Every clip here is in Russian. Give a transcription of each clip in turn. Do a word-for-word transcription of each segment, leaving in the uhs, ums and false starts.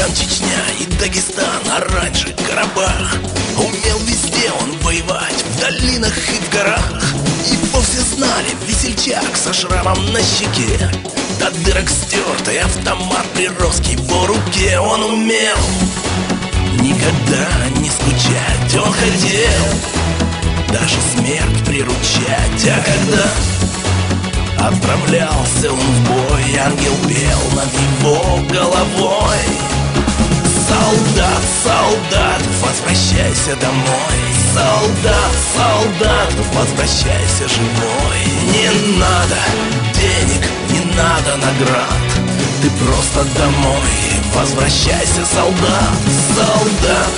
Афганистан, Чечня и Дагестан, а раньше Карабах. Умел везде он воевать, в долинах и в горах. Его все знали, весельчак со шрамом на щеке. До дырок стертый автомат прирос к его руке. Он умел никогда не скучать, он хотел даже смерть приручать. А когда отправлялся он в бой, ангел пел над его головой: солдат, солдат, возвращайся домой. Солдат, солдат, возвращайся живой. Не надо денег, не надо наград, ты просто домой возвращайся, солдат. Солдат,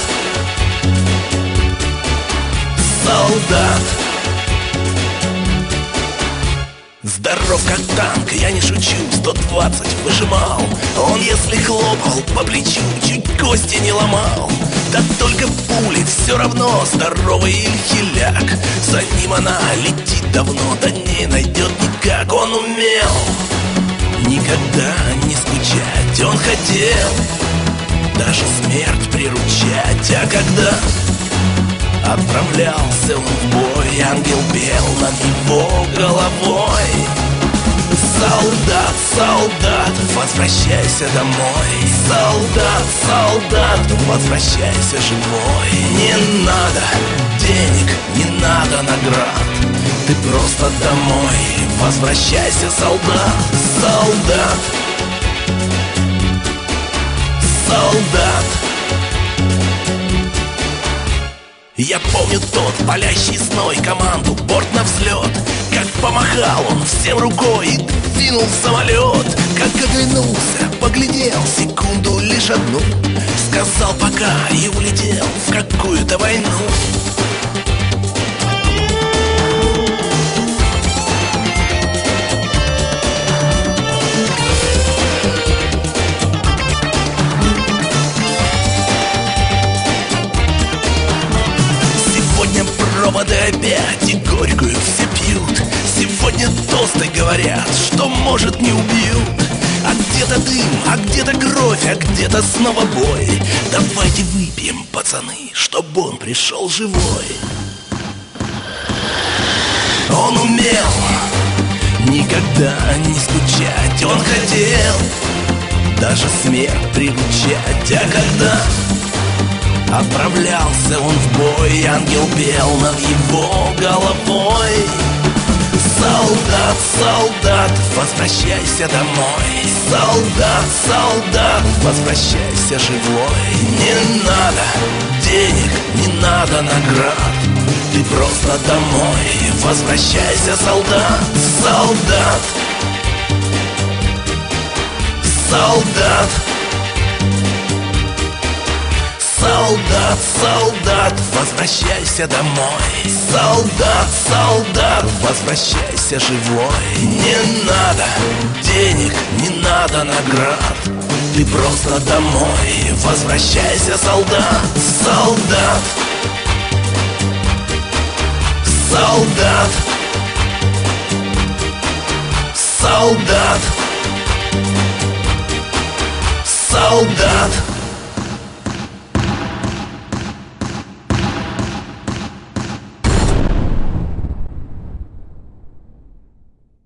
солдат. Здоров как танк, я не шучу, сто двадцать выжимал. Он если хлопал по плечу, чуть кости не ломал. Да только пули все равно, здоровый или хиляк. За ним она летит давно, да не найдет никак. Он умел никогда не скучать, он хотел даже смерть приручать. А когда отправлялся он в бой, ангел пел над его головой: солдат, солдат, возвращайся домой. Солдат, солдат, возвращайся живой. Не надо денег, не надо наград, ты просто домой возвращайся, солдат. Солдат, солдат. Я помню тот палящий зной, команду борт на взлет. Как помахал он всем рукой и двинул самолет. Как оглянулся, поглядел секунду лишь одну, сказал пока и улетел в какую-то войну. Проводы опять и горькую все пьют. Сегодня тосты говорят, что может не убьют. А где-то дым, а где-то кровь, а где-то снова бой. Давайте выпьем, пацаны, чтобы он пришел живой. Он умел никогда не скучать, он хотел даже смерть приручать. А когда отправлялся он в бой, ангел пел над его головой: солдат, солдат, возвращайся домой. Солдат, солдат, возвращайся живой. Не надо денег, не надо наград, ты просто домой возвращайся, солдат. Солдат, солдат. Солдат, солдат, возвращайся домой. Солдат, солдат, возвращайся живой. Не надо денег, не надо наград, ты просто домой возвращайся, солдат. Солдат, солдат, солдат, солдат.